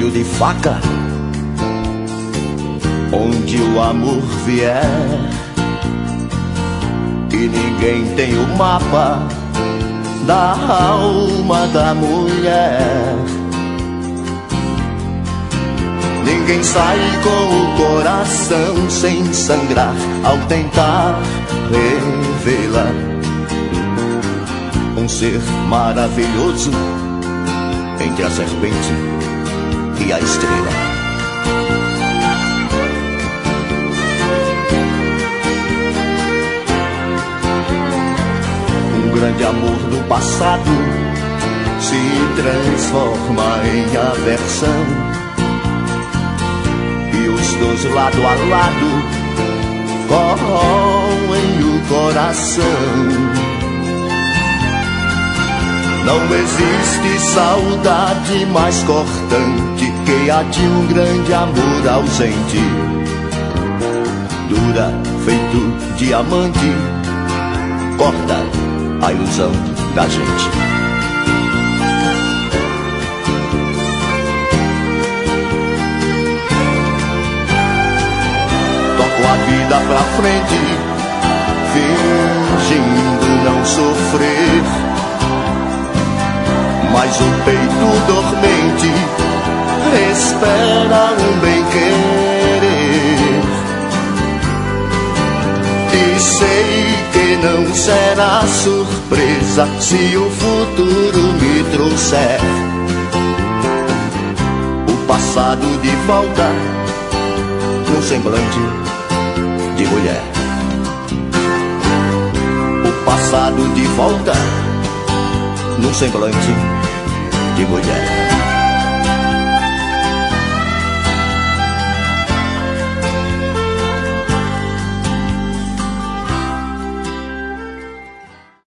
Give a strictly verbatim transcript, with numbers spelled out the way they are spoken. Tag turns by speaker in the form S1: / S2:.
S1: fio de faca, onde o amor vier, e ninguém tem o mapa da alma da mulher. Ninguém sai com o coração sem sangrar ao tentar revelar um ser maravilhoso entre a serpente e a estrela. Um grande amor do passado se transforma em aversão, e os dois lado a lado corroem o coração. Não existe saudade mais cortante que a de um grande amor ausente. Dura feito diamante, corta a ilusão da gente. Toco a vida pra frente, fingindo não sofrer, mas o peito dormente espera um bem-querer. E sei que não será surpresa se o futuro me trouxer o passado de volta num semblante de mulher. O passado de volta num semblante de mulher.